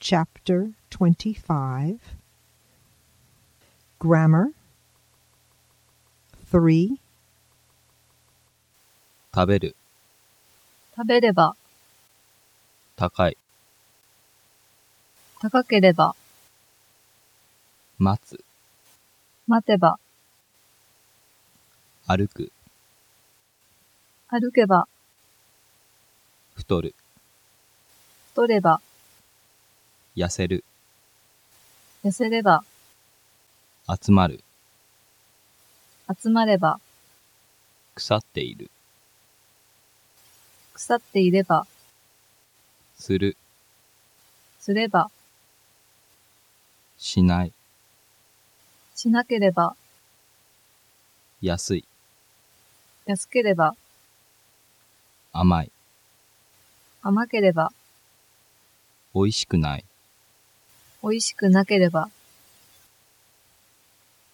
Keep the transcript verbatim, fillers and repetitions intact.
Chapter twenty-five. Grammar. three. 食べる、 食べれば、 高い、 高ければ、 待つ、 待てば、 歩く、 歩けば、 太る、 太れば、 痩せる、 痩せれば、 集まる、 集まれば、 腐っている、 腐っていれば、 する、 すれば、 しない、 しなければ、 安い、 安ければ、 甘い、 甘ければ、 美味しくない。 美味しくなければ、